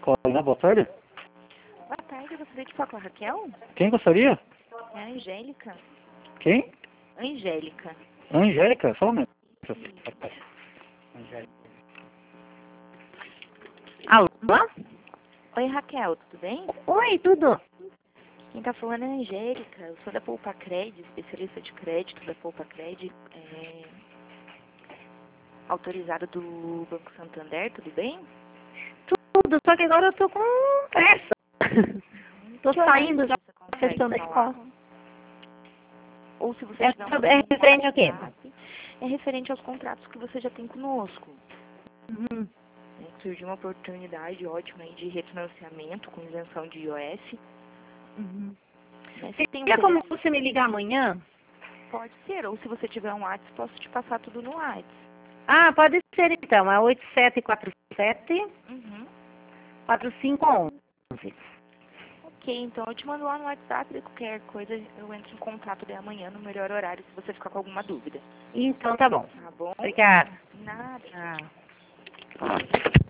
escola, né? Boa tarde. Boa tarde, eu gostaria de falar com a Raquel? Quem gostaria? É a Angélica. Quem? Angélica. Angélica, só um momento. Angélica. Alô? Oi, Raquel, tudo bem? Oi, tudo? Quem tá falando é a Angélica. Eu sou da Poupa Cred, especialista de crédito da Poupa Cred, autorizada do Banco Santander, tudo bem? Tudo, só que agora eu tô com pressa. Tô Que horário saindo já você da consegue questão da falar? escola. Ou se você É, tiver é referente ao quê? WhatsApp, é referente aos contratos que você já tem conosco. Uhum. Surgiu uma oportunidade ótima aí de refinanciamento com isenção de IOF. Uhum. Né? Você tem um Seria como telefone? você me ligar amanhã? Pode ser, ou se você tiver um WhatsApp, posso te passar tudo no WhatsApp. Ah, pode ser então. É 8747 Uhum. 4511. Ok, então eu te mando lá no WhatsApp e qualquer coisa eu entro em contato de amanhã no melhor horário se você ficar com alguma dúvida. Então tá bom. Tá bom? Obrigada. Nada. Ah.